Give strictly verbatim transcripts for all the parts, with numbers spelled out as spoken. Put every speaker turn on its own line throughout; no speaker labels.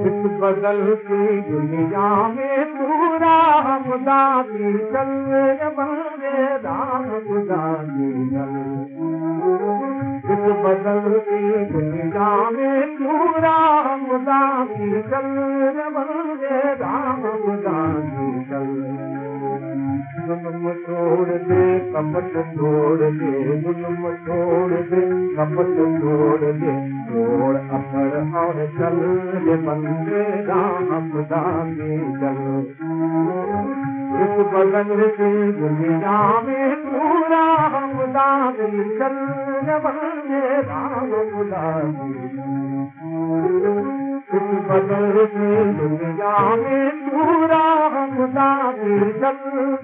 इस बदल की दुनिया में पूरा खुदा की चल बंदे राम खुदा की चल। इस बदल की दुनिया में पूरा खुदा की चल बंदे राम खुदा की चल। जुल्म छोड़ दे कपट छोड़ दे जुल्म छोड़ दे कपट छोड़ दे छोड़ अपर और चल ये बंदे राम खुदा की चल। इस बदल की दुनिया में पूरा खुदा की चल ये बंदे राम खुदा की चल। इस बदल की दुनिया में पूरा खुदा की चल।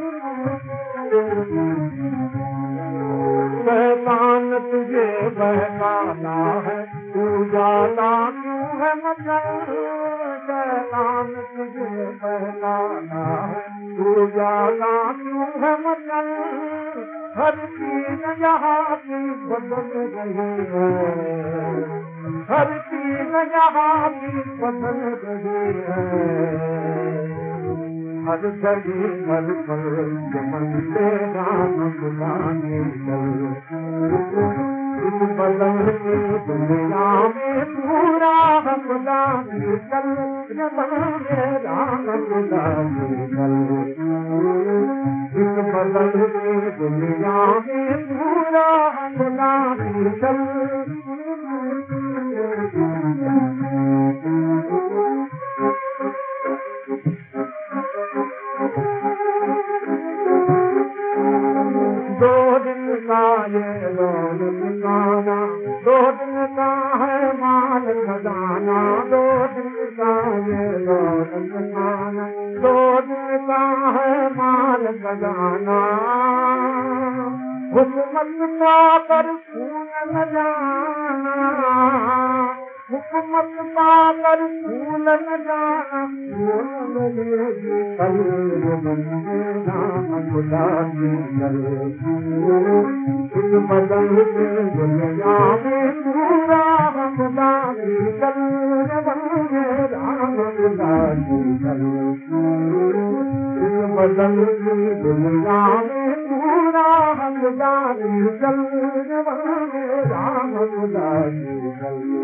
शैतान तुझे बहकाता है तू जाता क्यों है मचल। शैतान तुझे बहकाता है तू जाता क्यों है मचल। हर चीज यहाँ की बदल रही है हर चीज यहाँ की बदल रही है। हर घड़ी हर पल बंदे राम खुदा की चल। इस बदल की दुनिया में पूरा खुदा की चल बंदे राम खुदा की चल। इस बदल की दुनिया में पूरा खुदा की चल। दो दिन का ये दौलत खाना दो दिन का है माल खजाना। दो दिन का ये दौलत खाना दो दिन का है माल खजाना। हुकूमत पाकर खून न जाना हुकूमत पाकर खून न जाना। कल बंदे राम खुदा की चल। इस बदल की दुनिया में पूरा खुदा की चल बंदे राम खुदा की चल। इस बदल की दुनिया में पूरा खुदा की चल बंदे राम खुदा की चल।